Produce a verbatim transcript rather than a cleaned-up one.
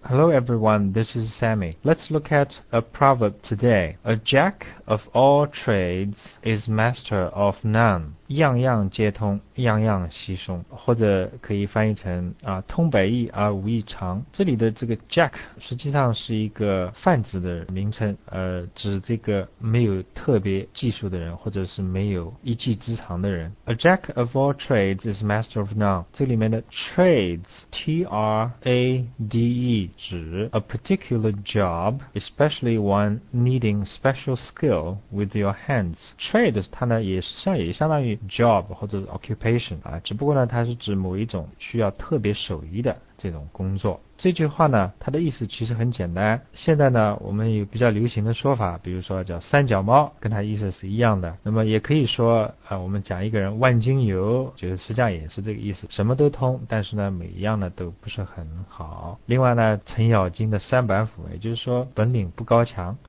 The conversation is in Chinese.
Hello everyone, this is Sammy. Let's look at a proverb today. A jack of all trades is master of none. 样样皆通，样样稀松，或者可以翻译成啊通百益而无一长。这里的这个 jack 实际上是一个泛指的名称，呃，指这个没有特别技术的人，或者是没有一技之长的人。A jack of all trades is master of none. 这里面的 trades T R A D E 指 a particular job, especially one needing special skill with your hands. Trade 它呢也相也相当于 job 或者是 occupation 啊，只不过呢它是指某一种需要特别手艺的这种工作。这句话呢它的意思其实很简单，现在呢我们有比较流行的说法，比如说叫三脚猫，跟它意思是一样的。那么也可以说啊，我们讲一个人万金油，就是实际上也是这个意思，什么都通，但是呢每一样呢都不是很好。另外呢程咬金的三板斧，也就是说本领不高强。